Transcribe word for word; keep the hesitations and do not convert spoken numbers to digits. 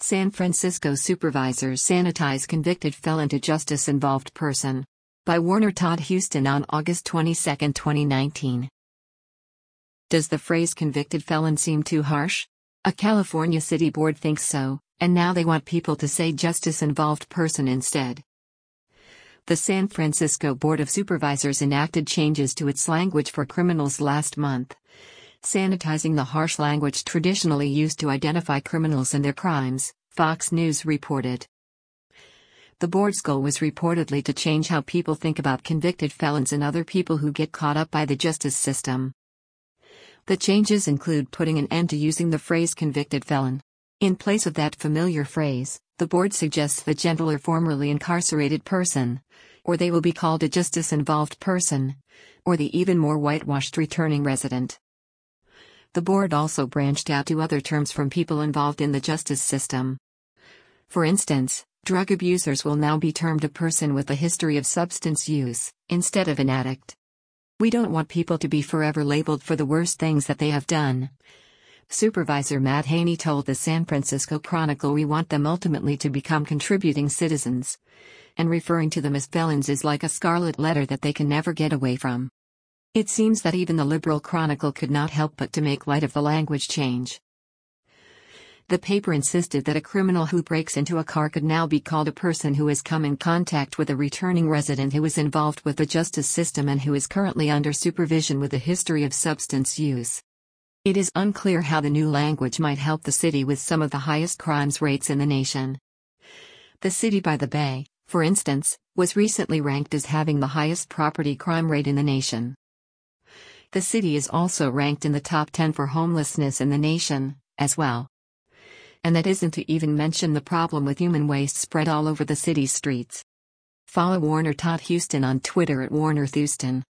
San Francisco supervisors sanitize convicted felon to justice-involved person. By Warner Todd Huston on August twenty-second, twenty nineteen. Does the phrase convicted felon seem too harsh? A California city board thinks so, and now they want people to say justice-involved person instead. The San Francisco Board of Supervisors enacted changes to its language for criminals last month, sanitizing the harsh language traditionally used to identify criminals and their crimes, Fox News reported. The board's goal was reportedly to change how people think about convicted felons and other people who get caught up by the justice system. The changes include putting an end to using the phrase convicted felon. In place of that familiar phrase, the board suggests the gentler formerly incarcerated person, or they will be called a justice-involved person, or the even more whitewashed returning resident. The board also branched out to other terms from people involved in the justice system. For instance, drug abusers will now be termed a person with a history of substance use, instead of an addict. We don't want people to be forever labeled for the worst things that they have done. Supervisor Matt Haney told the San Francisco Chronicle we want them ultimately to become contributing citizens. And referring to them as felons is like a scarlet letter that they can never get away from. It seems that even the liberal Chronicle could not help but to make light of the language change. The paper insisted that a criminal who breaks into a car could now be called a person who has come in contact with a returning resident who is involved with the justice system and who is currently under supervision with a history of substance use. It is unclear how the new language might help the city with some of the highest crimes rates in the nation. The city by the Bay, for instance, was recently ranked as having the highest property crime rate in the nation. The city is also ranked in the top ten for homelessness in the nation, as well. And that isn't to even mention the problem with human waste spread all over the city's streets. Follow Warner Todd Huston on Twitter at Warner Thuston.